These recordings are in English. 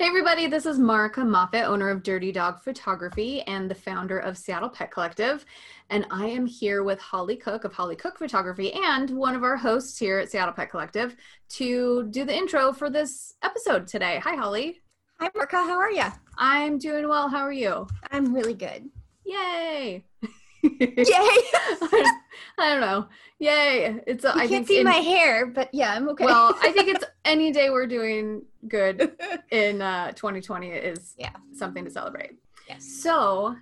Hey everybody, this is Marika Moffett, owner of Dirty Dog Photography and the founder of Seattle Pet Collective. And I am here with Holly Cook of Holly Cook Photography and one of our hosts here at Seattle Pet Collective to do the intro for this episode today. Hi, Holly. Hi, Marika. How are you? I'm doing well. How are you? I'm really good. Yay. Yay. I don't know. Yay. It's I can't see my hair, but yeah, I'm okay. Well, I think it's any day we're doing good in 2020 is something to celebrate. Yes. So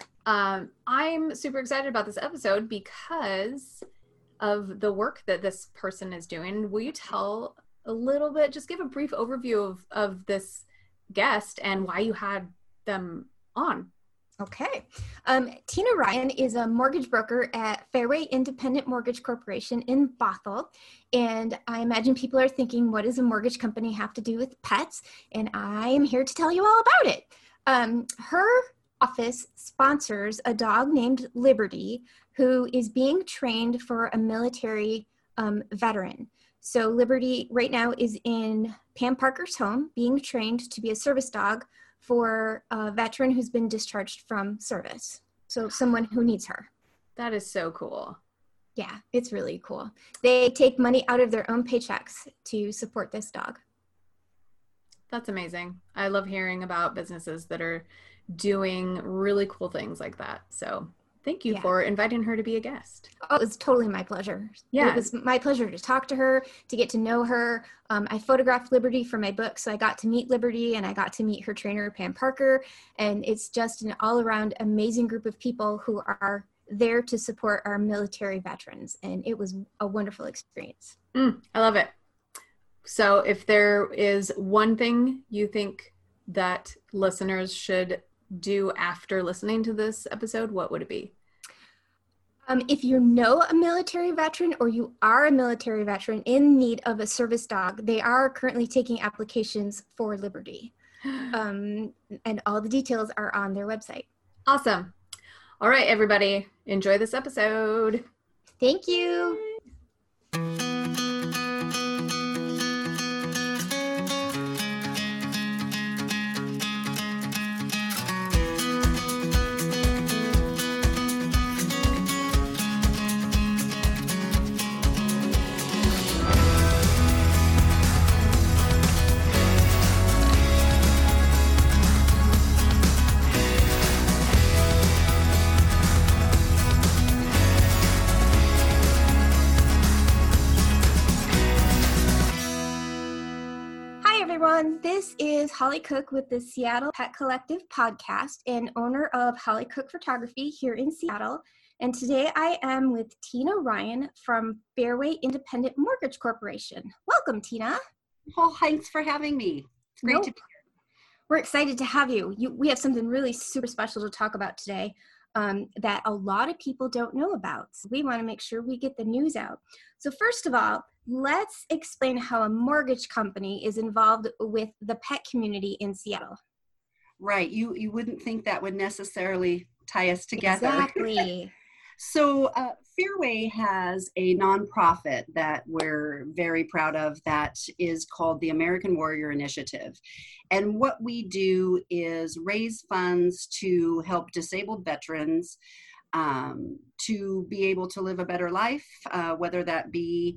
I'm super excited about this episode because of the work that this person is doing. Will you tell a little bit, just give a brief overview of this guest and why you had them on? Okay. Tina Ryan is a mortgage broker at Fairway Independent Mortgage Corporation in Bothell. And I imagine people are thinking, what does a mortgage company have to do with pets? And I am here to tell you all about it. Her office sponsors a dog named Liberty, who is being trained for a military veteran. So Liberty right now is in Pam Parker's home, being trained to be a service dog for a veteran who's been discharged from service. So someone who needs her. That is so cool. Yeah, it's really cool. They take money out of their own paychecks to support this dog. That's amazing. I love hearing about businesses that are doing really cool things like that. So thank you for inviting her to be a guest. Oh, it was totally my pleasure. Yeah. It was my pleasure to talk to her, to get to know her. I photographed Liberty for my book, so I got to meet Liberty and I got to meet her trainer, Pam Parker. And it's just an all-around amazing group of people who are there to support our military veterans. And it was a wonderful experience. I love it. So if there is one thing you think that listeners should do after listening to this episode, what would it be? If you know a military veteran or you are a military veteran in need of a service dog, they are currently taking applications for Liberty. And all the details are on their website. Awesome. All right, everybody, enjoy this episode. Thank you. This is Holly Cook with the Seattle Pet Collective podcast and owner of Holly Cook Photography here in Seattle. And today I am with Tina Ryan from Fairway Independent Mortgage Corporation. Welcome, Tina. Oh, thanks for having me. It's great to be here. We're excited to have you. We have something really super special to talk about today that a lot of people don't know about. So we want to make sure we get the news out. So first of all, let's explain how a mortgage company is involved with the pet community in Seattle. Right. You wouldn't think that would necessarily tie us together. Exactly. So Fairway has a nonprofit that we're very proud of that is called the American Warrior Initiative. And what we do is raise funds to help disabled veterans to be able to live a better life, whether that be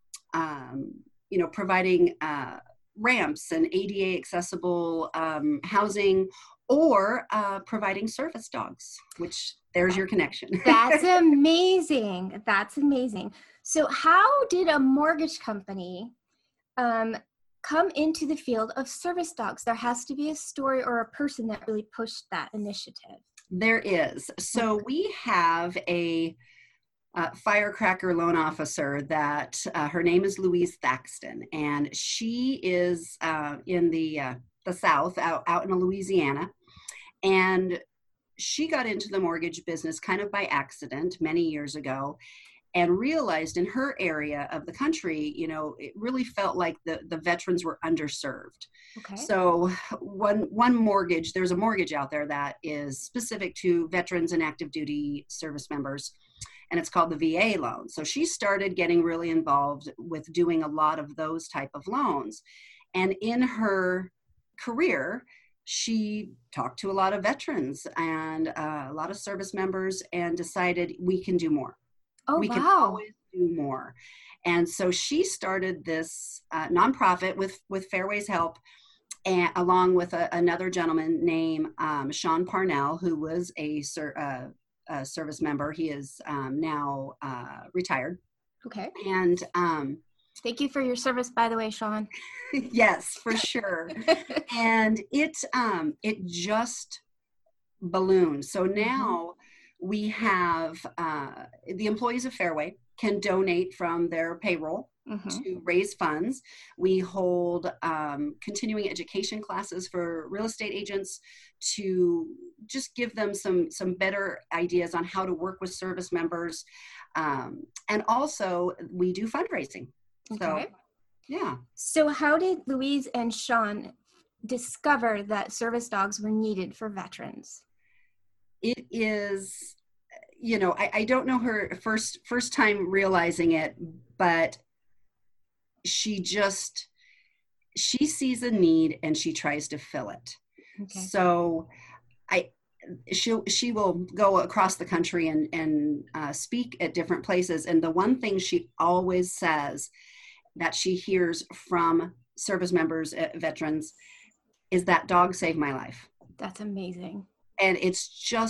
providing ramps and ADA accessible housing, or providing service dogs, which there's your connection. That's amazing. That's amazing. So how did a mortgage company come into the field of service dogs? There has to be a story or a person that really pushed that initiative. There is. So we have a firecracker loan officer that her name is Louise Thaxton, and she is in the South, out in Louisiana, and she got into the mortgage business kind of by accident many years ago, and realized in her area of the country, it really felt like the veterans were underserved. Okay. So one mortgage, there's a mortgage out there that is specific to veterans and active duty service members, and it's called the VA loan. So she started getting really involved with doing a lot of those type of loans. And in her career, she talked to a lot of veterans and a lot of service members and decided we can do more. Oh, we can wow. always do more. And so she started this nonprofit with Fairway's help, and along with another gentleman named Sean Parnell, who was a service member. He is now retired. Okay. And thank you for your service, by the way, Sean. yes, for sure. And it just ballooned. So now we have the employees of Fairway can donate from their payroll to raise funds. We hold continuing education classes for real estate agents to just give them some better ideas on how to work with service members. And also we do fundraising. Okay. So, yeah. So how did Louise and Sean discover that service dogs were needed for veterans? It is, I don't know her first time realizing it, but she sees a need and she tries to fill it. Okay. So she will go across the country and speak at different places. And the one thing she always says that she hears from service members, veterans, is that dog saved my life. That's amazing. And it's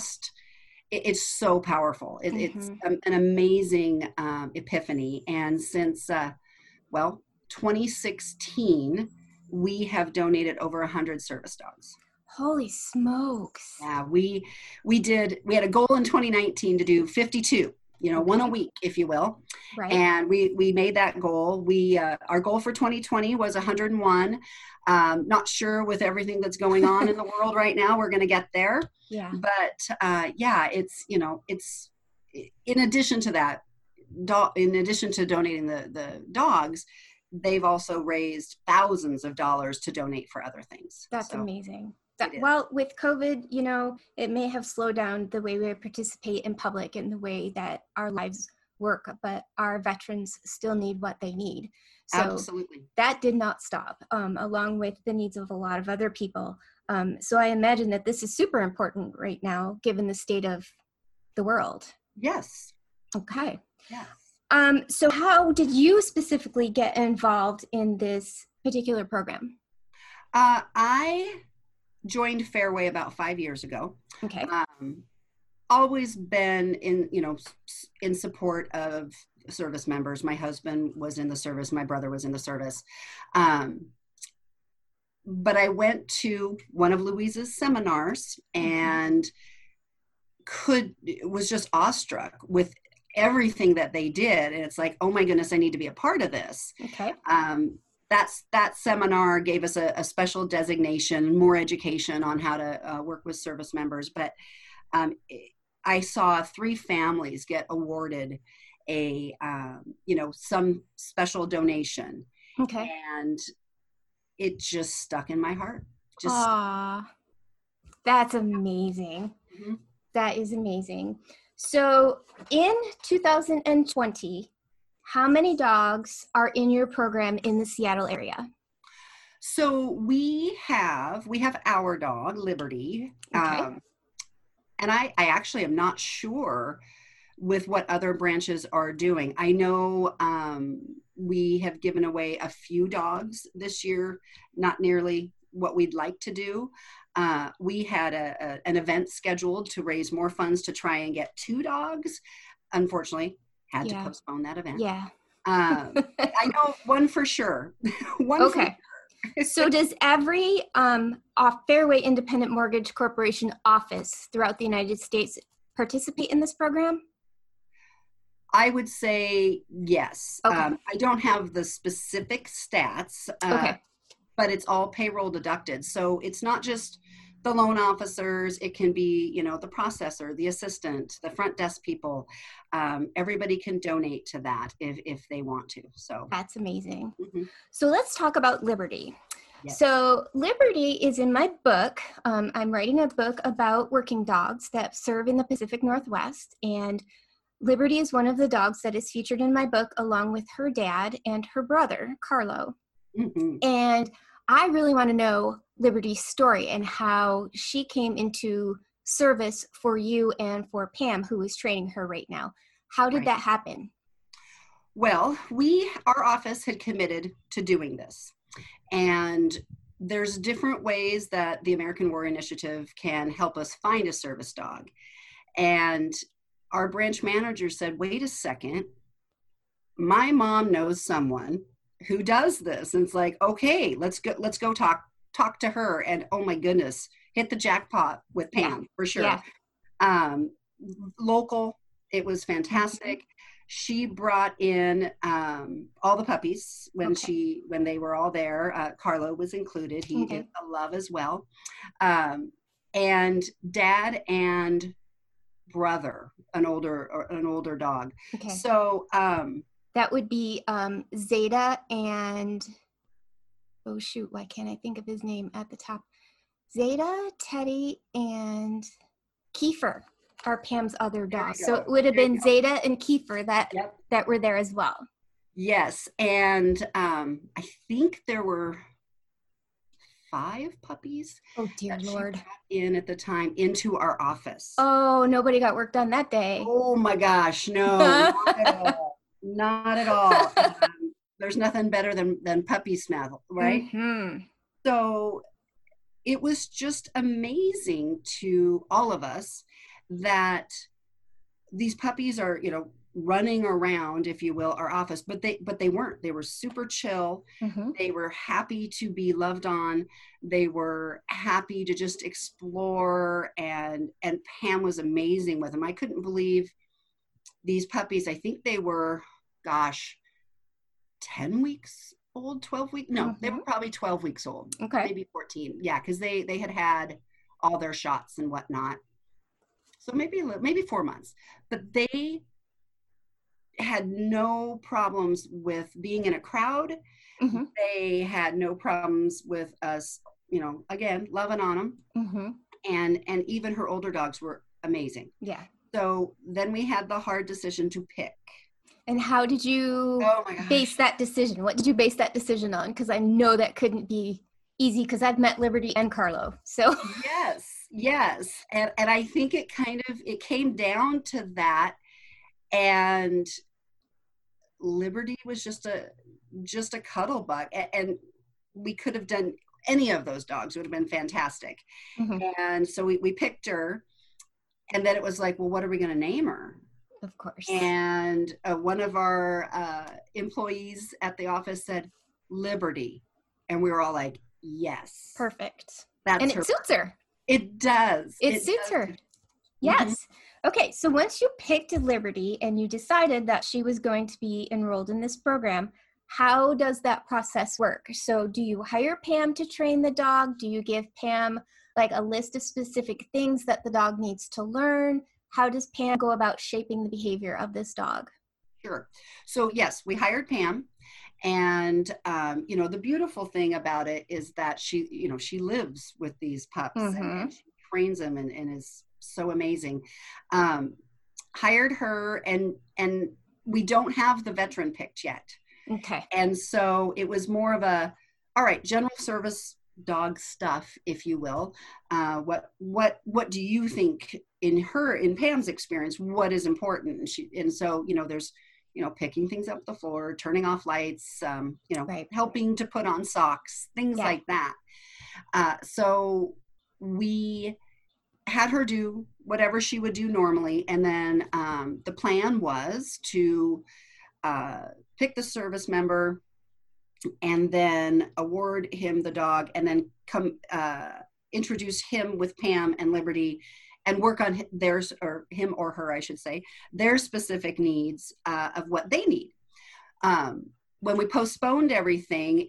so powerful. It's an amazing epiphany. And since, 2016, we have donated over 100 service dogs. Holy smokes. Yeah, we had a goal in 2019 to do 52, one a week, if you will. Right. And we made that goal. Our goal for 2020 was 101. Not sure with everything that's going on in the world right now, we're going to get there. Yeah. But it's in addition to that, in addition to donating the dogs, they've also raised thousands of dollars to donate for other things. That's amazing. Well, with COVID, it may have slowed down the way we participate in public and the way that our lives work, but our veterans still need what they need. So absolutely. That did not stop, along with the needs of a lot of other people. So I imagine that this is super important right now, given the state of the world. Yes. Okay. Yes. So how did you specifically get involved in this particular program? I joined Fairway about 5 years ago. Okay. Always been in support of service members. My husband was in the service. My brother was in the service. But I went to one of Louise's seminars and was just awestruck with everything that they did. And it's like, oh my goodness, I need to be a part of this. Okay. That seminar gave us a special designation, more education on how to work with service members. But I saw 3 families get awarded some special donation. Okay. And it just stuck in my heart. That's amazing. Mm-hmm. That is amazing. So in 2020, how many dogs are in your program in the Seattle area? So we have our dog, Liberty. Okay. And I actually am not sure with what other branches are doing. I know we have given away a few dogs this year, not nearly what we'd like to do. We had an event scheduled to raise more funds to try and get 2 dogs. Unfortunately, had to postpone that event. Yeah. I know one for sure. Okay. So does every Fairway Independent Mortgage Corporation office throughout the United States participate in this program? I would say yes. Okay. I don't have the specific stats, but it's all payroll deducted. So it's not just the loan officers. It can be, the processor, the assistant, the front desk people. Everybody can donate to that if they want to. So that's amazing. Mm-hmm. So let's talk about Liberty. Yes. So Liberty is in my book. I'm writing a book about working dogs that serve in the Pacific Northwest, and Liberty is one of the dogs that is featured in my book along with her dad and her brother, Carlo. Mm-hmm. And I really want to know, Liberty's story and how she came into service for you and for Pam, who is training her right now. How did Right. that happen? Well, our office had committed to doing this. And there's different ways that the American War Initiative can help us find a service dog. And our branch manager said, wait a second, my mom knows someone who does this. And it's like, okay, let's go talk to her. And oh my goodness, hit the jackpot with Pam, for sure. Yeah. Local, it was fantastic. She brought in all the puppies when they were all there. Carlo was included. He is a love as well. And dad and brother, an older dog. Okay. So that would be Zeta and, oh shoot, why can't I think of his name at the top? Zeta, Teddy, and Kiefer are Pam's other dogs. So it would have been Zeta and Kiefer that were there as well. Yes. And I think there were 5 puppies. Oh dear Lord. She brought in at the time into our office. Oh, nobody got work done that day. Oh my gosh, no, not at all. Not at all. There's nothing better than puppy smell, right? Mm-hmm. So it was just amazing to all of us that these puppies are, running around, if you will, our office, but they weren't. They were super chill. Mm-hmm. They were happy to be loved on. They were happy to just explore, and Pam was amazing with them. I couldn't believe these puppies. I think they were, 10 weeks old, 12 weeks. No, they were probably 12 weeks old. Okay. Maybe 14. Yeah. Cause they had all their shots and whatnot. So maybe 4 months, but they had no problems with being in a crowd. Mm-hmm. They had no problems with us, again, loving on them. Mm-hmm. And even her older dogs were amazing. Yeah. So then we had the hard decision to pick. And how did you base that decision? What did you base that decision on? Because I know that couldn't be easy, because I've met Liberty and Carlo. So yes. And I think it came down to that. And Liberty was just a cuddle bug. And we could have done any of those dogs, would have been fantastic. Mm-hmm. And so we picked her. And then it was like, well, what are we going to name her? Of course. And one of our employees at the office said, Liberty. And we were all like, yes. Perfect. And it suits her. It does. It suits her. Yes. Mm-hmm. Okay. So once you picked Liberty and you decided that she was going to be enrolled in this program, how does that process work? So do you hire Pam to train the dog? Do you give Pam like a list of specific things that the dog needs to learn? How does Pam go about shaping the behavior of this dog? Sure. So yes, we hired Pam. And, the beautiful thing about it is that she lives with these pups. Mm-hmm. and she trains them and is so amazing. Hired her, and we don't have the veteran picked yet. Okay. And so it was more of general service dog stuff, if you will. What do you think in Pam's experience, what is important? And so there's picking things up the floor, turning off lights, right. helping to put on socks, things like that. So we had her do whatever she would do normally. And then the plan was to pick the service member and then award him the dog, and then come introduce him with Pam and Liberty and work on theirs, or him or her, I should say, their specific needs of what they need. When we postponed everything,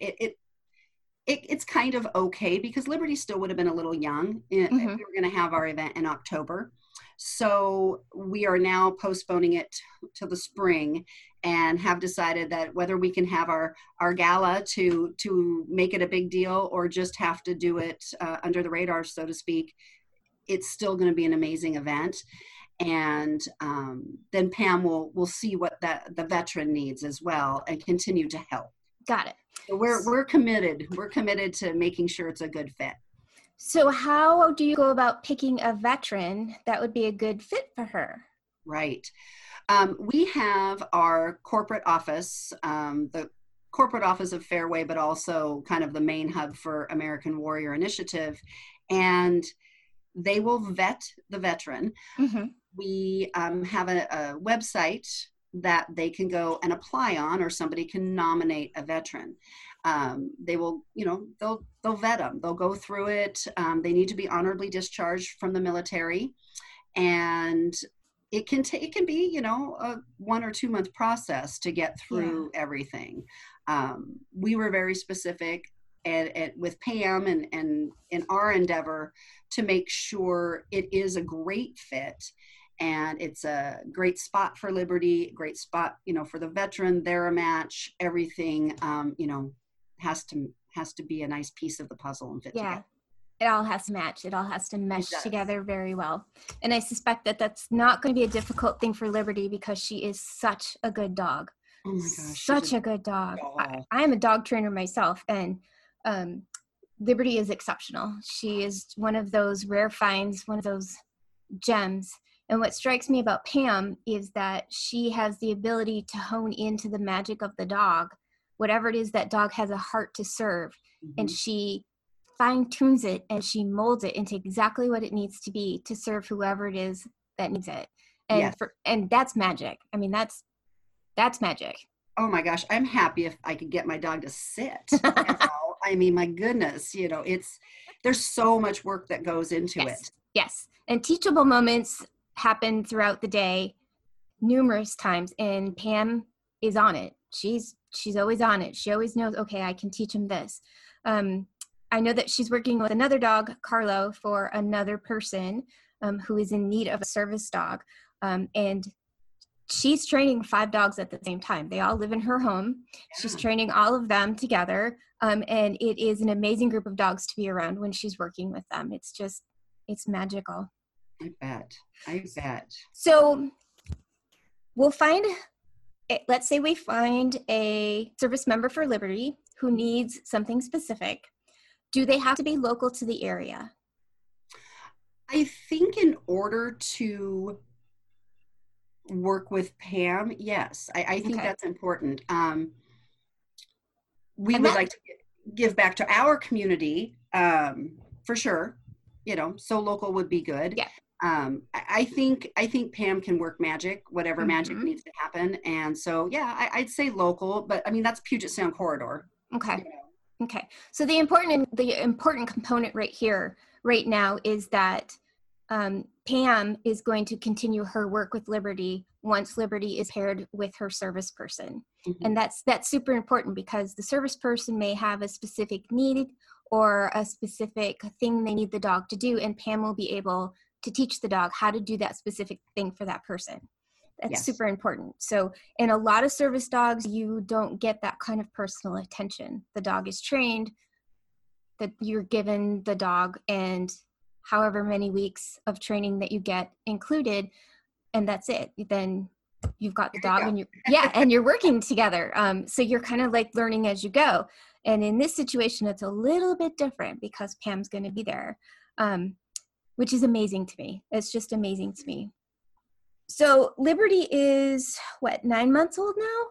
it's kind of okay, because Liberty still would have been a little young if we were going to have our event in October. So we are now postponing it till the spring, and have decided that whether we can have our gala to make it a big deal, or just have to do it under the radar, so to speak, it's still going to be an amazing event. And then Pam will see what the veteran needs as well, and continue to help. Got it. So we're committed. We're committed to making sure it's a good fit. So how do you go about picking a veteran that would be a good fit for her? Right. We have our corporate office, the corporate office of Fairway, but also kind of the main hub for American Warrior Initiative. And they will vet the veteran. Mm-hmm. We have a website that they can go and apply on, or somebody can nominate a veteran. They will, they'll vet them. They'll go through it. They need to be honorably discharged from the military, and it can be, a 1 or 2 month process to get through everything. We were very specific with Pam and in our endeavor to make sure it is a great fit. And it's a great spot for Liberty, great spot, for the veteran. They're a match. Everything, has to be a nice piece of the puzzle and fit together. It all has to match. It all has to mesh together very well. And I suspect that that's not going to be a difficult thing for Liberty because she is such a good dog. Oh my gosh. Such a good dog. I am a dog trainer myself, and Liberty is exceptional. She is one of those rare finds, one of those gems. And what strikes me about Pam is that she has the ability to hone into the magic of the dog. Whatever it is that dog has a heart to serve, and she fine-tunes it and she molds it into exactly what it needs to be to serve whoever it is that needs it. And and that's magic. I mean, that's magic. Oh my gosh, I'm happy if I could get my dog to sit. I mean, my goodness, there's so much work that goes into it. Yes. And teachable moments happen throughout the day numerous times, and Pam is on it. She's always on it. She always knows, okay, I can teach him this. I know that she's working with another dog, Carlo, for another person who is in need of a service dog. And she's training 5 dogs at the same time. They all live in her home. Yeah. She's training all of them together. And it is an amazing group of dogs to be around when she's working with them. It's magical. I bet. So let's say we find a service member for Liberty who needs something specific. Do they have to be local to the area? I think in order to work with Pam, yes. I think that's important. We would like to give back to our community, for sure. So local would be good. Yeah. I think Pam can work magic, whatever magic needs to happen. And so, I'd say local, but I mean, that's Puget Sound corridor. Okay. Okay. So the important component right now is that Pam is going to continue her work with Liberty once Liberty is paired with her service person. And that's super important because the service person may have a specific need or a specific thing they need the dog to do, and Pam will be able to teach the dog how to do that specific thing for that person. That's super important. So in a lot of service dogs, you don't get that kind of personal attention. The dog is trained, that you're given the dog and however many weeks of training that you get included, and that's it. Then you've got the dog and you're working together. So you're kind of like learning as you go. And in this situation, it's a little bit different because Pam's going to be there, which is amazing to me. It's just amazing to me. So Liberty is 9 months old now?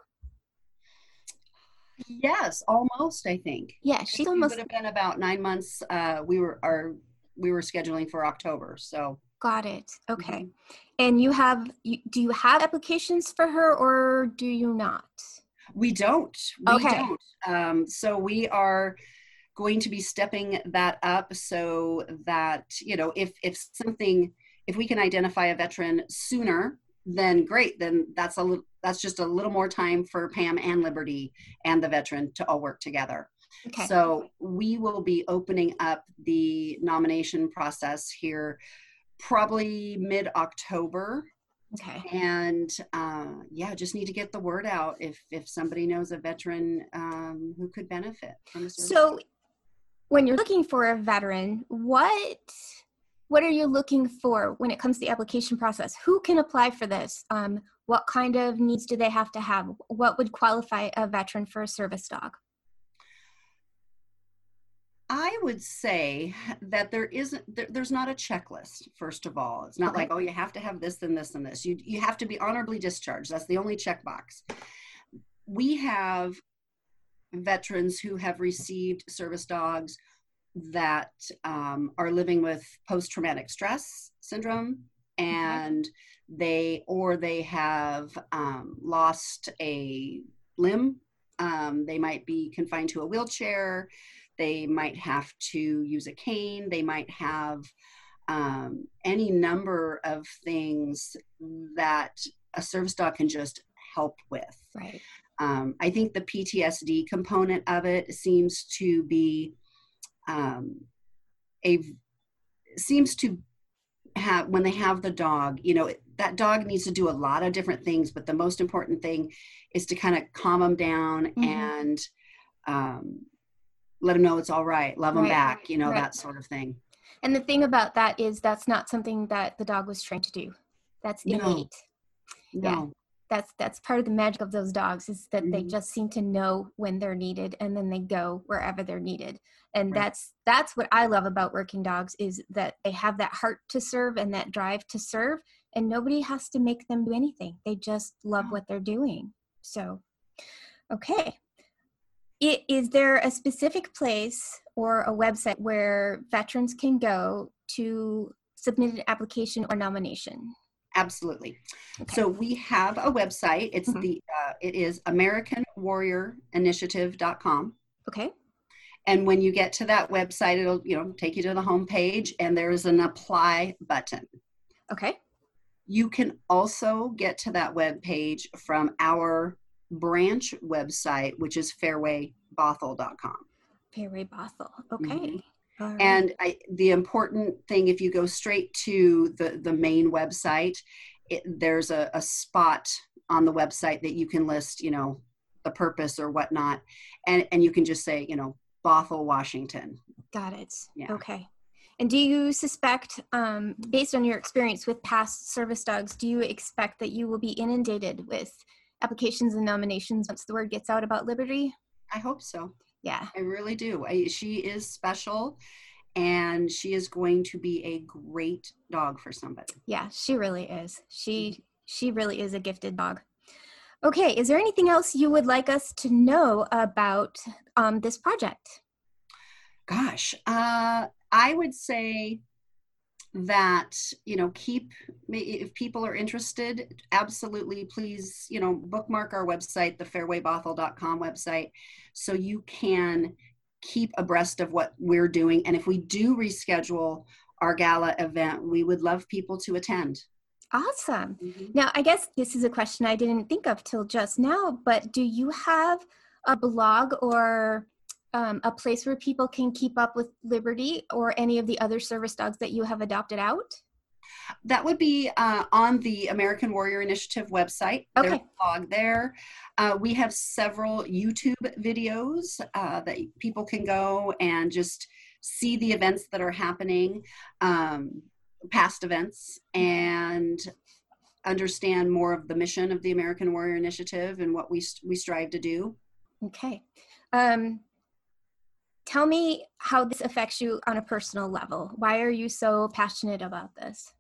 Yes, almost, I think. Yeah, she's almost. It would have been about 9 months. We were scheduling for October, so. Got it. Okay. And do you have applications for her or do you not? We don't. We don't. So we are going to be stepping that up so that, if we can identify a veteran sooner, then great. Then that's just a little more time for Pam and Liberty and the veteran to all work together. Okay. So we will be opening up the nomination process here probably mid-October. Okay. And just need to get the word out if somebody knows a veteran who could benefit from the service. So when you're looking for a veteran, what are you looking for when it comes to the application process? Who can apply for this? what kind of needs do they have to have? What would qualify a veteran for a service dog? I would say that there's not a checklist, first of all. It's not Okay. like, oh, you have to have this and this and this. You have to be honorably discharged. That's the only checkbox. We have veterans who have received service dogs that are living with post-traumatic stress syndrome, and they have lost a limb. They might be confined to a wheelchair. They might have to use a cane. They might have any number of things that a service dog can just help with. Right. I think the PTSD component of it seems to be seems to have, when they have the dog, you know, that dog needs to do a lot of different things, but the most important thing is to kind of calm them down and let them know it's all right, love them back, you know, that sort of thing. And the thing about that is that's not something that the dog was trained to do. That's innate. No. Yeah. That's part of the magic of those dogs, is that they just seem to know when they're needed, and then they go wherever they're needed. And that's what I love about working dogs, is that they have that heart to serve and that drive to serve, and nobody has to make them do anything. They just love what they're doing. So, okay. Is there a specific place or a website where veterans can go to submit an application or nomination? Absolutely. Okay. So we have a website. It's it is AmericanWarriorInitiative.com. Okay. And when you get to that website, it'll, you know, take you to the home page, and there's an apply button. Okay. You can also get to that web page from our branch website, which is fairwaybothell.com. Fairway Bothell. Okay. All right. And the important thing, if you go straight to the main website, there's a spot on the website that you can list, you know, the purpose or whatnot. And you can just say, you know, Bothell, Washington. Got it. Yeah. Okay. And do you suspect, based on your experience with past service dogs, do you expect that you will be inundated with applications and nominations once the word gets out about Liberty? I hope so. Yeah. I really do. She is special, and she is going to be a great dog for somebody. Yeah, she really is. She really is a gifted dog. Okay, is there anything else you would like us to know about this project? Gosh, I would say that, you know, if people are interested, absolutely, please, you know, bookmark our website, the fairwaybothell.com website, so you can keep abreast of what we're doing. And if we do reschedule our gala event, we would love people to attend. Awesome. Now, I guess this is a question I didn't think of till just now, but do you have a blog or a place where people can keep up with Liberty or any of the other service dogs that you have adopted out? That would be on the American Warrior Initiative website. Okay. There's a blog there. We have several YouTube videos that people can go and just see the events that are happening, past events, and understand more of the mission of the American Warrior Initiative and what we strive to do. Okay. Tell me how this affects you on a personal level. Why are you so passionate about this?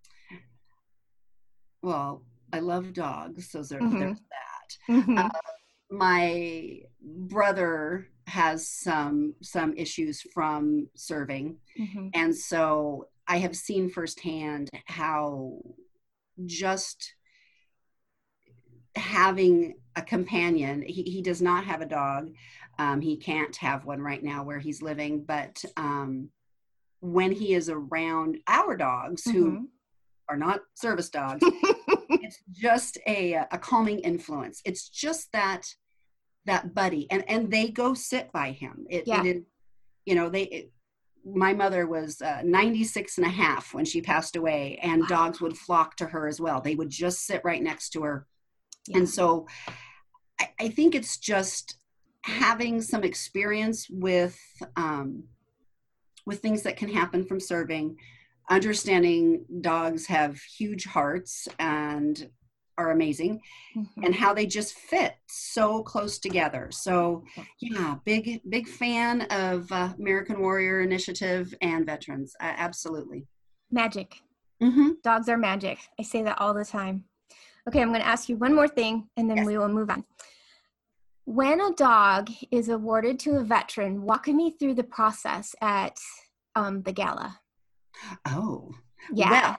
Well, I love dogs, so there's that. My brother has some issues from serving, and so I have seen firsthand how just having a companion, he does not have a dog. He can't have one right now where he's living, but when he is around our dogs, who are not service dogs, it's just a calming influence. It's just that buddy, and they go sit by him. It is, you know, my mother was 96 and a half when she passed away, and dogs would flock to her as well. They would just sit right next to her. And so I think it's just having some experience with things that can happen from serving, understanding dogs have huge hearts, and are amazing, Mhm. and how they just fit so close together. So yeah, big fan of American Warrior Initiative and veterans. Absolutely. Magic. Mm-hmm. Dogs are magic. I say that all the time. Okay, I'm going to ask you one more thing and then Yes. we will move on. When a dog is awarded to a veteran, walk me through the process at the gala. Oh, Yeah. well,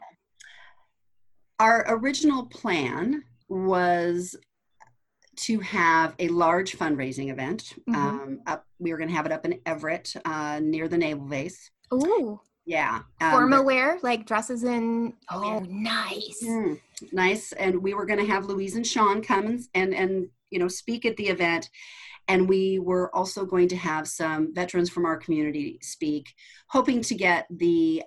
our original plan was to have a large fundraising event. We were going to have it up in Everett, near the Naval Base. Ooh. Yeah. Formal wear, like dresses and yeah. Nice. Nice. And we were going to have Louise and Sean come and speak at the event. And we were also going to have some veterans from our community speak, hoping to get the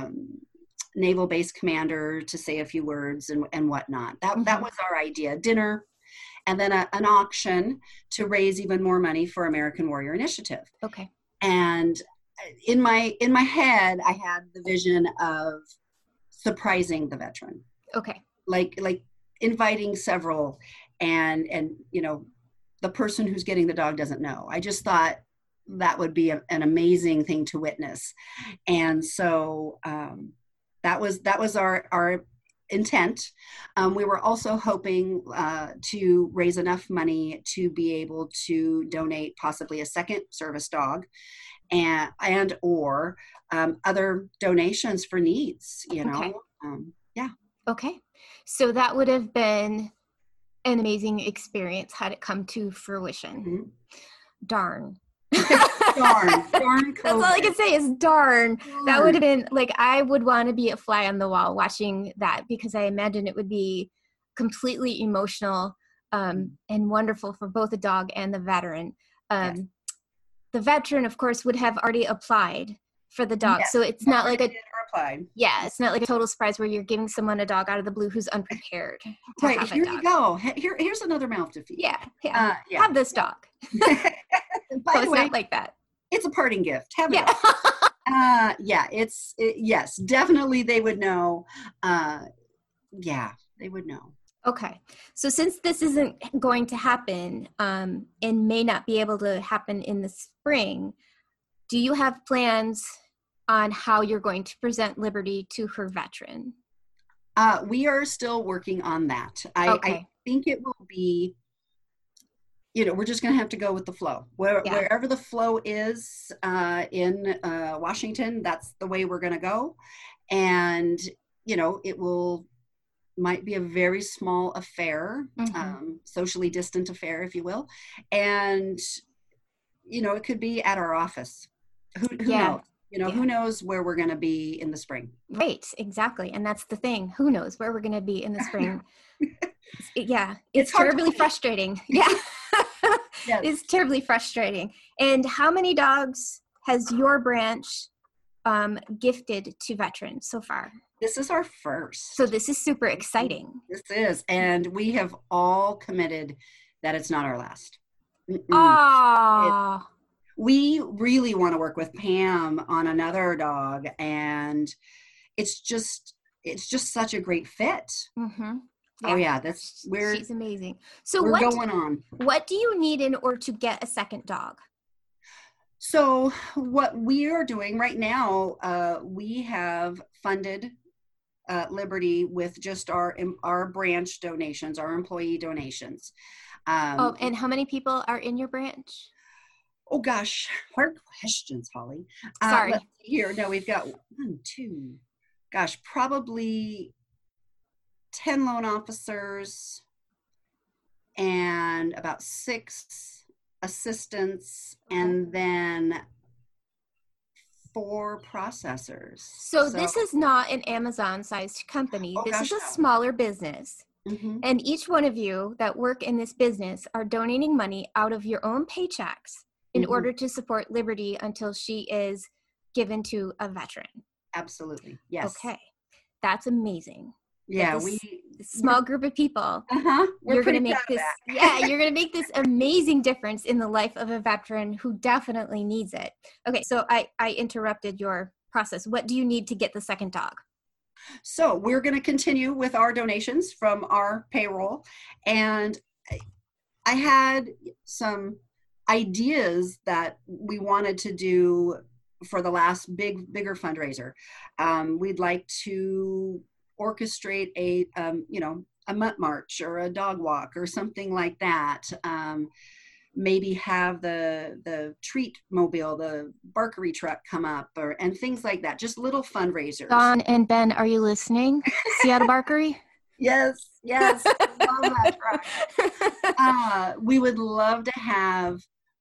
Naval Base commander to say a few words and whatnot. That was our idea. Dinner, and then an auction to raise even more money for American Warrior Initiative. Okay. And in my head, I had the vision of surprising the veteran. Okay. Like inviting several, and the person who's getting the dog doesn't know. I just thought that would be an amazing thing to witness. And so that was our intent. We were also hoping to raise enough money to be able to donate possibly a second service dog and or other donations for needs, Okay. Yeah. Okay. So that would have been an amazing experience had it come to fruition. Mm-hmm. Darn. darn COVID. That's all I can say is darn. That would have been like, I would want to be a fly on the wall watching that, because I imagine it would be completely emotional and wonderful for both the dog and the veteran. Yes. The veteran, of course, would have already applied for the dog. Yes. So it's not like it's not like a total surprise where you're giving someone a dog out of the blue who's unprepared. Right. Here you go. Here's another mouth to feed. Yeah. Have this dog. By the way, not like that. It's a parting gift. Have it. Yes, definitely they would know. They would know. Okay. So since this isn't going to happen and may not be able to happen in the spring, do you have plans on how you're going to present Liberty to her veteran? We are still working on that. I think it will be, we're just going to have to go with the flow. Wherever the flow is in Washington, that's the way we're going to go. And, it might be a very small affair, socially distant affair, if you will. And, it could be at our office. Who knows? Who knows where we're going to be in the spring? Right, exactly. And that's the thing. Who knows where we're going to be in the spring? It's terribly frustrating. Yeah. Yes. It's terribly frustrating. And how many dogs has your branch gifted to veterans so far? This is our first. So this is super exciting. This is. And we have all committed that it's not our last. We really want to work with Pam on another dog, and it's just such a great fit. Mm-hmm. Yeah. Oh yeah, she's amazing. So we're going on. What do you need in order to get a second dog? So what we are doing right now, we have funded Liberty with just our branch donations, our employee donations. And how many people are in your branch? Oh gosh, hard questions, Holly. Sorry. No, we've got 1, 2, probably 10 loan officers and about 6 assistants, and then 4 processors. So this is not an Amazon-sized company. This is a smaller business. Mm-hmm. And each one of you that work in this business are donating money out of your own paychecks in order to support Liberty until she is given to a veteran. Absolutely. Yes. Okay. That's amazing. Yeah, small group of people. You're going to make this. You're going to make this amazing difference in the life of a veteran who definitely needs it. Okay, so I interrupted your process. What do you need to get the second dog? So we're going to continue with our donations from our payroll. And I had some ideas that we wanted to do for the last bigger fundraiser. We'd like to orchestrate a mutt march or a dog walk or something like that. Maybe have the treat mobile, the barkery truck come up, and things like that. Just little fundraisers. Don and Ben, are you listening? Seattle Barkery? Yes. Love that truck. We would love to have,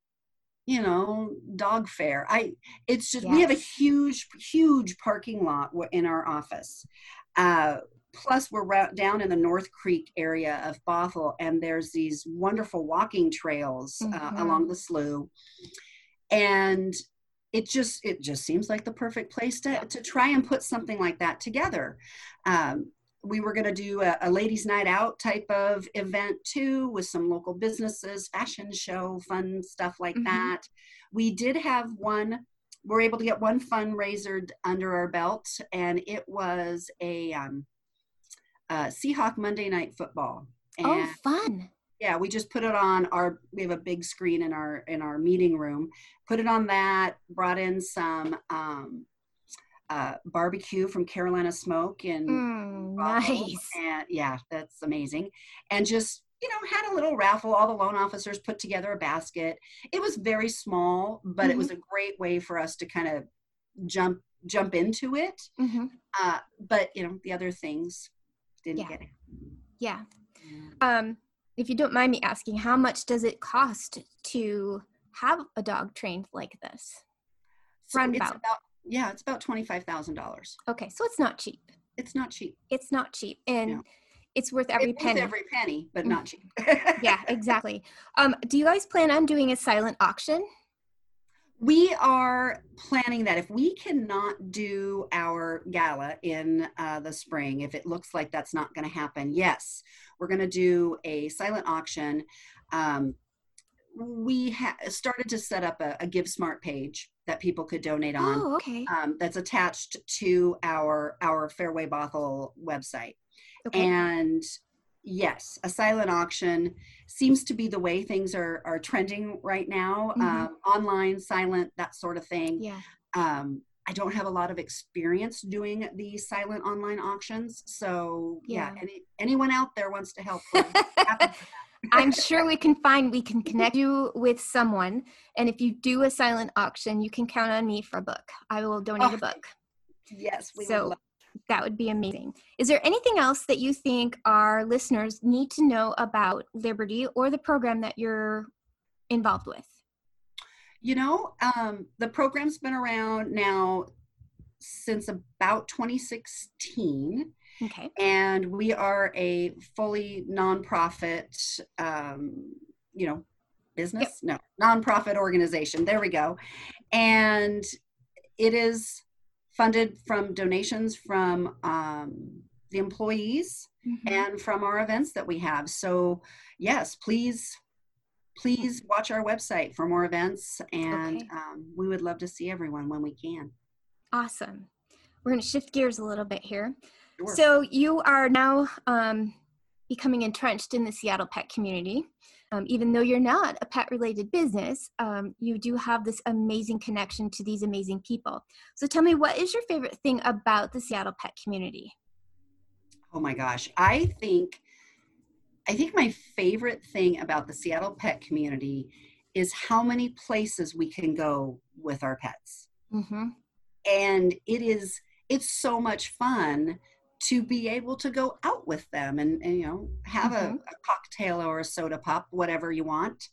dog fair. We have a huge parking lot in our office. Plus, we're down in the North Creek area of Bothell, and there's these wonderful walking trails along the slough. And it just seems like the perfect place to try and put something like that together. We were going to do a ladies' night out type of event too, with some local businesses, fashion show, fun stuff like that. We did have we're able to get one fundraiser under our belt, and it was a Seahawk Monday Night Football. And fun. Yeah, we just put it on we have a big screen in our meeting room, put it on that, brought in some barbecue from Carolina Smoke and nice. And yeah, that's amazing. And just, had a little raffle. All the loan officers put together a basket. It was very small, but it was a great way for us to kind of jump into it. But the other things didn't get it. Yeah. If you don't mind me asking, how much does it cost to have a dog trained like this? So it's about $25,000. Okay, so it's not cheap. It's not cheap. It's not cheap, and it's worth every penny. Worth every penny, but not cheap. Yeah, exactly. Do you guys plan on doing a silent auction? We are planning that. If we cannot do our gala in the spring, if it looks like that's not going to happen, yes, we're going to do a silent auction. We started to set up a GiveSmart page that people could donate on. Oh, okay. That's attached to our Fairway Bothell website. Okay. And yes, a silent auction seems to be the way things are trending right now. Online, silent, that sort of thing. Yeah. I don't have a lot of experience doing the silent online auctions. So yeah, anyone out there wants to help. I'm sure we can connect you with someone. And if you do a silent auction, you can count on me for a book. I will donate a book. Yes, we so would love. That would be amazing. Is there anything else that you think our listeners need to know about Liberty or the program that you're involved with? The program's been around now since about 2016. Okay. And we are a fully nonprofit, business? Yep. No, nonprofit organization. There we go. And it is funded from donations from the employees and from our events that we have. So yes, please watch our website for more events, and we would love to see everyone when we can. Awesome. We're going to shift gears a little bit here. Sure. So you are now becoming entrenched in the Seattle pet community. Even though you're not a pet-related business, you do have this amazing connection to these amazing people. So tell me, what is your favorite thing about the Seattle pet community? Oh my gosh. I think my favorite thing about the Seattle pet community is how many places we can go with our pets. And it's so much fun to be able to go out with them and have a cocktail or a soda pop, whatever you want.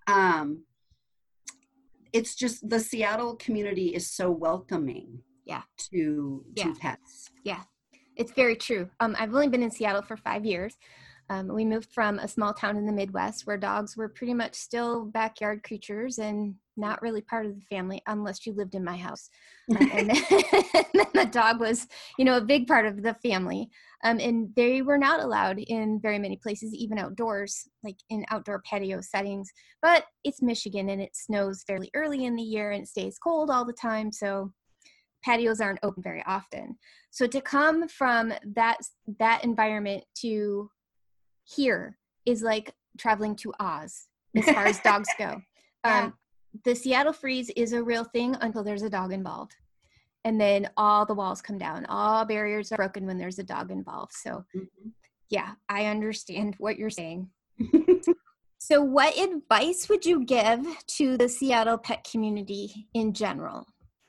It's just the Seattle community is so welcoming to pets. Yeah, it's very true. I've only been in Seattle for 5 years. We moved from a small town in the Midwest where dogs were pretty much still backyard creatures and not really part of the family unless you lived in my house. And then the dog was, a big part of the family. And they were not allowed in very many places, even outdoors, like in outdoor patio settings. But it's Michigan and it snows fairly early in the year and it stays cold all the time. So patios aren't open very often. So to come from that environment to here is like traveling to Oz as far as dogs go. Yeah. The Seattle freeze is a real thing until there's a dog involved. And then all the walls come down. All barriers are broken when there's a dog involved. So yeah, I understand what you're saying. So what advice would you give to the Seattle pet community in general?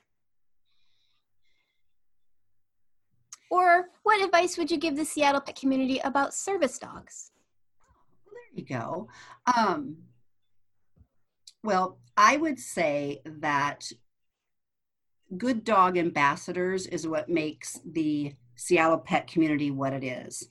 Or what advice would you give the Seattle pet community about service dogs? Well, there you go. Well, I would say that good dog ambassadors is what makes the Seattle pet community what it is.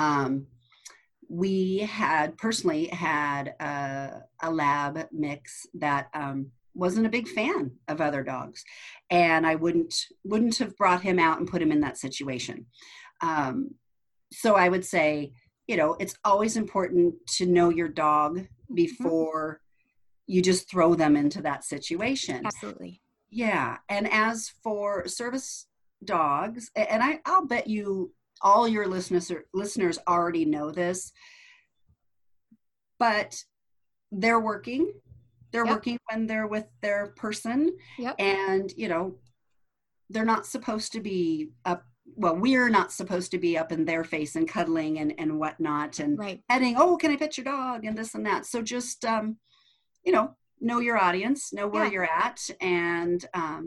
We had personally had a lab mix that wasn't a big fan of other dogs, and I wouldn't have brought him out and put him in that situation. So I would say, it's always important to know your dog before you just throw them into that situation. Absolutely. Yeah. And as for service dogs, and I'll bet you all your listeners already know this, but they're working. They're working when they're with their person. Yep. And, they're not supposed to be up. Well, we're not supposed to be up in their face and cuddling and whatnot and petting, oh, can I pet your dog and this and that. So just, know your audience, know where you're at. And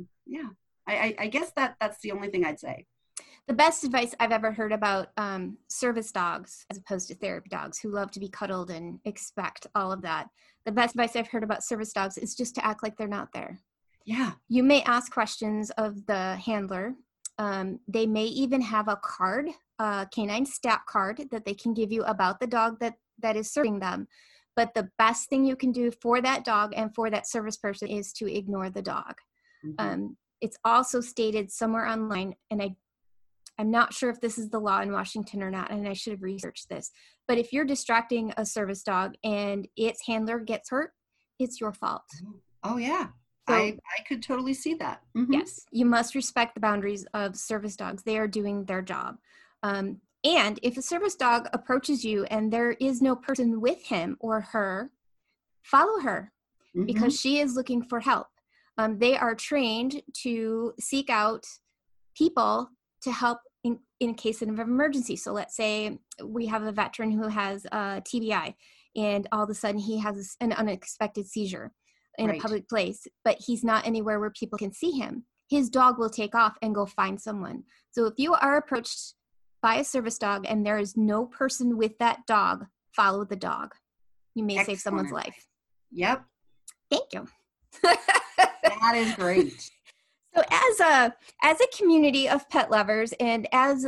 I guess that's the only thing I'd say. The best advice I've ever heard about service dogs as opposed to therapy dogs who love to be cuddled and expect all of that. The best advice I've heard about service dogs is just to act like they're not there. Yeah. You may ask questions of the handler. They may even have a card, a canine stat card that they can give you about the dog that is serving them. But the best thing you can do for that dog and for that service person is to ignore the dog. It's also stated somewhere online, and I'm not sure if this is the law in Washington or not, and I should have researched this. But if you're distracting a service dog and its handler gets hurt, it's your fault. Oh, yeah. So, I could totally see that. Yes. You must respect the boundaries of service dogs. They are doing their job. And if a service dog approaches you and there is no person with him or her, follow her because she is looking for help. They are trained to seek out people to help in case of an emergency. So let's say we have a veteran who has TBI and all of a sudden he has an unexpected seizure in a public place, but he's not anywhere where people can see him. His dog will take off and go find someone. So if you are approached by a service dog and there is no person with that dog, follow the dog. You may save someone's life. Yep. Thank you. That is great. So as a community of pet lovers and as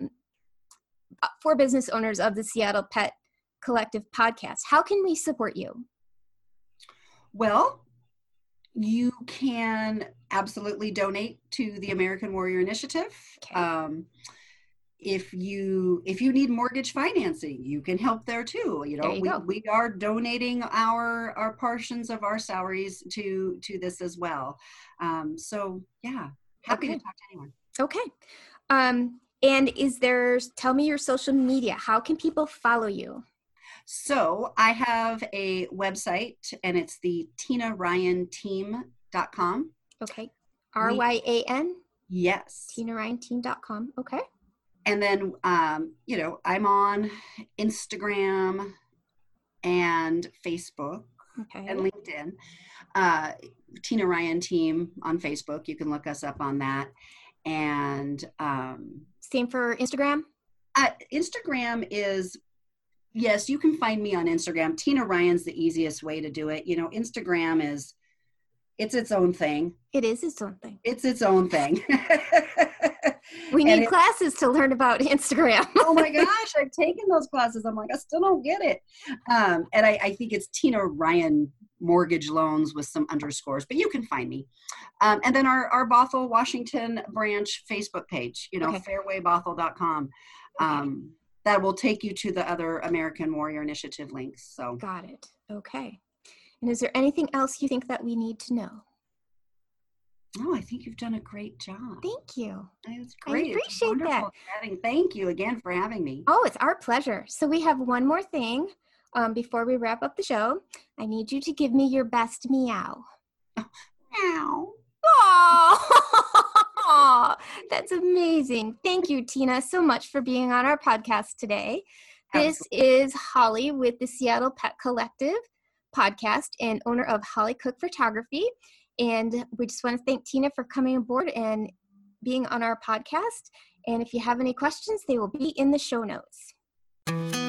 for business owners of the Seattle Pet Collective podcast, how can we support you? Well, you can absolutely donate to the American Warrior Initiative. Okay. If you need mortgage financing, you can help there too. We are donating our portions of our salaries to this as well. So yeah, happy to talk to anyone. Okay. And tell me your social media. How can people follow you? So I have a website and it's the TinaRyanTeam.com. Okay. RYAN? Yes. TinaRyanTeam.com. Okay. And then, I'm on Instagram and Facebook and LinkedIn. Tina Ryan Team on Facebook. You can look us up on that. And same for Instagram? Instagram is, yes, you can find me on Instagram. Tina Ryan's the easiest way to do it. Instagram it's its own thing. It is its own thing. It's its own thing. We need classes to learn about Instagram. Oh my gosh, I've taken those classes. I'm like, I still don't get it. And I think it's Tina Ryan Mortgage Loans with some underscores, but you can find me. And then our Bothell, Washington branch Facebook page, fairwaybothell.com. That will take you to the other American Warrior Initiative links. So got it. Okay. And is there anything else you think that we need to know? Oh, I think you've done a great job. Thank you. It's great. I appreciate that. Thank you again for having me. Oh, it's our pleasure. So we have one more thing before we wrap up the show. I need you to give me your best meow. Meow. Oh, that's amazing. Thank you, Tina, so much for being on our podcast today. This is Holly with the Seattle Pet Collective podcast and owner of Holly Cook Photography. And we just want to thank Tina for coming aboard and being on our podcast. And if you have any questions, they will be in the show notes.